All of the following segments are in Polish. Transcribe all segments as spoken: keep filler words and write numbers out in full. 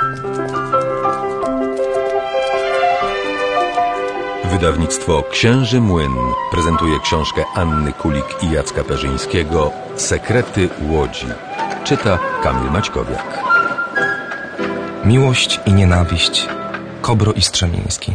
Wydawnictwo Księży Młyn prezentuje książkę Anny Kulik i Jacka Perzyńskiego Sekrety Łodzi. Czyta Kamil Maćkowiak. Miłość i nienawiść. Kobro i Strzemiński.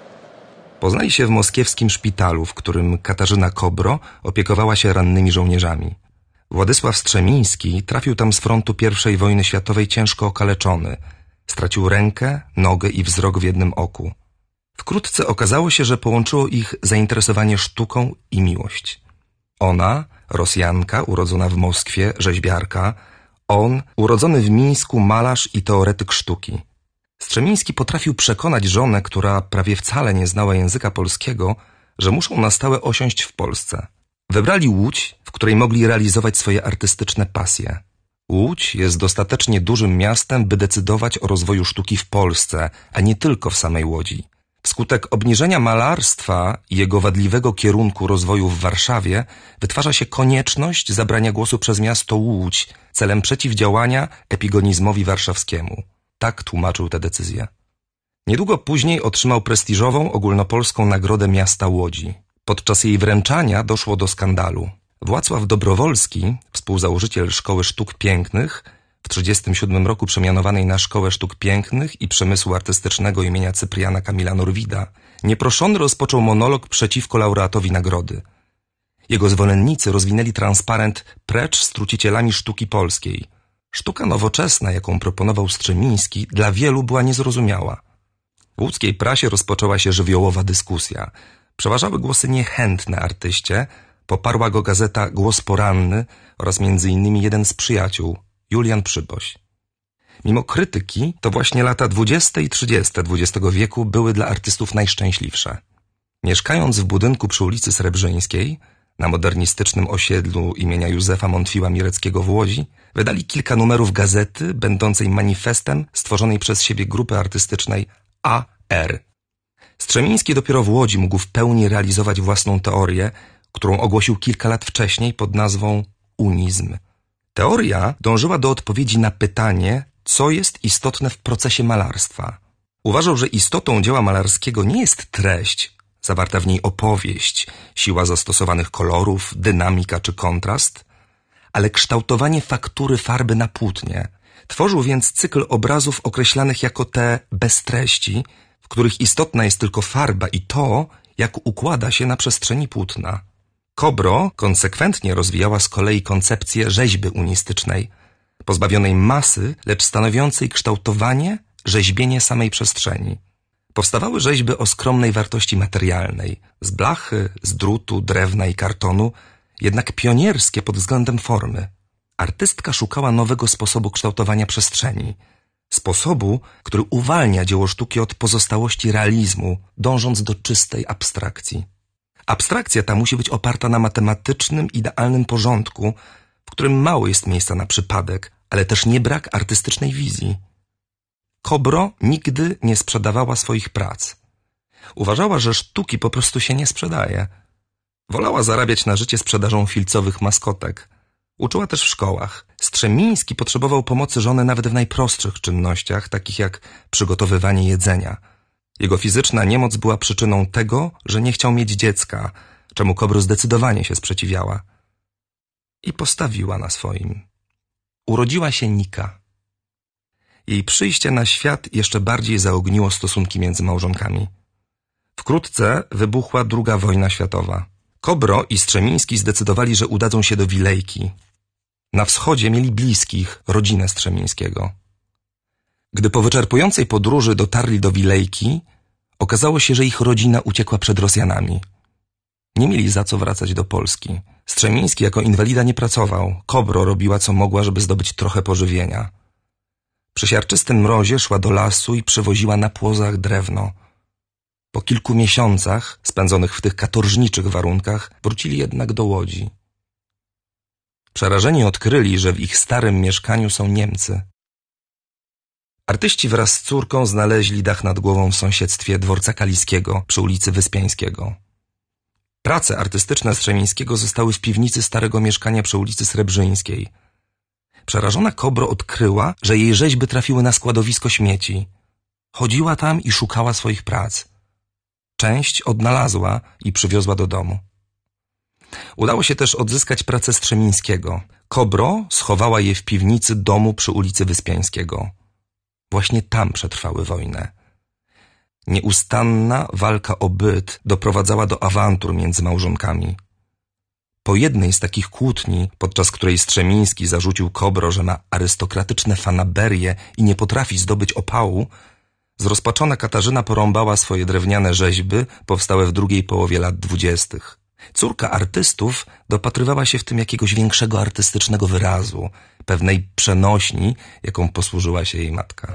Poznali się w moskiewskim szpitalu, w którym Katarzyna Kobro opiekowała się rannymi żołnierzami. Władysław Strzemiński trafił tam z frontu pierwszej wojny światowej ciężko okaleczony. Stracił rękę, nogę i wzrok w jednym oku. Wkrótce okazało się, że połączyło ich zainteresowanie sztuką i miłość. Ona, Rosjanka, urodzona w Moskwie, rzeźbiarka, on, urodzony w Mińsku, malarz i teoretyk sztuki. Strzemiński potrafił przekonać żonę, która prawie wcale nie znała języka polskiego, że muszą na stałe osiąść w Polsce. Wybrali Łódź, w której mogli realizować swoje artystyczne pasje. Łódź jest dostatecznie dużym miastem, by decydować o rozwoju sztuki w Polsce, a nie tylko w samej Łodzi. Wskutek obniżenia malarstwa i jego wadliwego kierunku rozwoju w Warszawie wytwarza się konieczność zabrania głosu przez miasto Łódź celem przeciwdziałania epigonizmowi warszawskiemu. Tak tłumaczył tę decyzję. Niedługo później otrzymał prestiżową ogólnopolską nagrodę miasta Łodzi. Podczas jej wręczania doszło do skandalu. Władysław Dobrowolski, współzałożyciel Szkoły Sztuk Pięknych, w tysiąc dziewięćset trzydziestym siódmym roku przemianowanej na Szkołę Sztuk Pięknych i Przemysłu Artystycznego imienia Cypriana Kamila Norwida, nieproszony rozpoczął monolog przeciwko laureatowi nagrody. Jego zwolennicy rozwinęli transparent "Precz z trucicielami sztuki polskiej". Sztuka nowoczesna, jaką proponował Strzemiński, dla wielu była niezrozumiała. W łódzkiej prasie rozpoczęła się żywiołowa dyskusja. Przeważały głosy niechętne artyście, poparła go gazeta Głos Poranny oraz między innymi jeden z przyjaciół, Julian Przyboś. Mimo krytyki, to właśnie lata dwudzieste i trzydzieste dwudziestego wieku były dla artystów najszczęśliwsze. Mieszkając w budynku przy ulicy Srebrzyńskiej, na modernistycznym osiedlu imienia Józefa Montfiła Mireckiego w Łodzi, wydali kilka numerów gazety będącej manifestem stworzonej przez siebie grupy artystycznej A R. Strzemiński dopiero w Łodzi mógł w pełni realizować własną teorię, którą ogłosił kilka lat wcześniej pod nazwą unizm. Teoria dążyła do odpowiedzi na pytanie, co jest istotne w procesie malarstwa. Uważał, że istotą dzieła malarskiego nie jest treść, zawarta w niej opowieść, siła zastosowanych kolorów, dynamika czy kontrast, ale kształtowanie faktury farby na płótnie. Tworzył więc cykl obrazów określanych jako te bez treści, w których istotna jest tylko farba i to, jak układa się na przestrzeni płótna. Kobro konsekwentnie rozwijała z kolei koncepcję rzeźby unistycznej, pozbawionej masy, lecz stanowiącej kształtowanie, rzeźbienie samej przestrzeni. Powstawały rzeźby o skromnej wartości materialnej, z blachy, z drutu, drewna i kartonu, jednak pionierskie pod względem formy. Artystka szukała nowego sposobu kształtowania przestrzeni, sposobu, który uwalnia dzieło sztuki od pozostałości realizmu, dążąc do czystej abstrakcji. Abstrakcja ta musi być oparta na matematycznym, idealnym porządku, w którym mało jest miejsca na przypadek, ale też nie brak artystycznej wizji. Kobro nigdy nie sprzedawała swoich prac. Uważała, że sztuki po prostu się nie sprzedaje. Wolała zarabiać na życie sprzedażą filcowych maskotek. Uczyła też w szkołach. Strzemiński potrzebował pomocy żony nawet w najprostszych czynnościach, takich jak przygotowywanie jedzenia. Jego fizyczna niemoc była przyczyną tego, że nie chciał mieć dziecka, czemu Kobro zdecydowanie się sprzeciwiała. I postawiła na swoim. Urodziła się Nika. Jej przyjście na świat jeszcze bardziej zaogniło stosunki między małżonkami. Wkrótce wybuchła druga wojna światowa. Kobro i Strzemiński zdecydowali, że udadzą się do Wilejki. Na wschodzie mieli bliskich, rodzinę Strzemińskiego. Gdy po wyczerpującej podróży dotarli do Wilejki, okazało się, że ich rodzina uciekła przed Rosjanami. Nie mieli za co wracać do Polski. Strzemiński jako inwalida nie pracował. Kobro robiła co mogła, żeby zdobyć trochę pożywienia. Przy siarczystym mrozie szła do lasu i przywoziła na płozach drewno. Po kilku miesiącach, spędzonych w tych katorżniczych warunkach, wrócili jednak do Łodzi. Przerażeni odkryli, że w ich starym mieszkaniu są Niemcy. Artyści wraz z córką znaleźli dach nad głową w sąsiedztwie dworca Kaliskiego przy ulicy Wyspiańskiego. Prace artystyczne Strzemińskiego zostały w piwnicy starego mieszkania przy ulicy Srebrzyńskiej. Przerażona Kobro odkryła, że jej rzeźby trafiły na składowisko śmieci. Chodziła tam i szukała swoich prac. Część odnalazła i przywiozła do domu. Udało się też odzyskać pracę Strzemińskiego. Kobro schowała je w piwnicy domu przy ulicy Wyspiańskiego. Właśnie tam przetrwały wojnę. Nieustanna walka o byt doprowadzała do awantur między małżonkami. Po jednej z takich kłótni, podczas której Strzemiński zarzucił Kobro, że ma arystokratyczne fanaberie i nie potrafi zdobyć opału, zrozpaczona Katarzyna porąbała swoje drewniane rzeźby powstałe w drugiej połowie lat dwudziestych. Córka artystów dopatrywała się w tym jakiegoś większego artystycznego wyrazu, pewnej przenośni, jaką posłużyła się jej matka.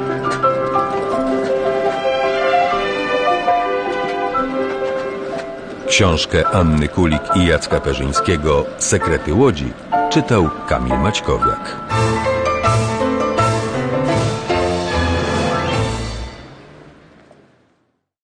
Książkę Anny Kulik i Jacka Perzyńskiego „Sekrety Łodzi” czytał Kamil Maćkowiak.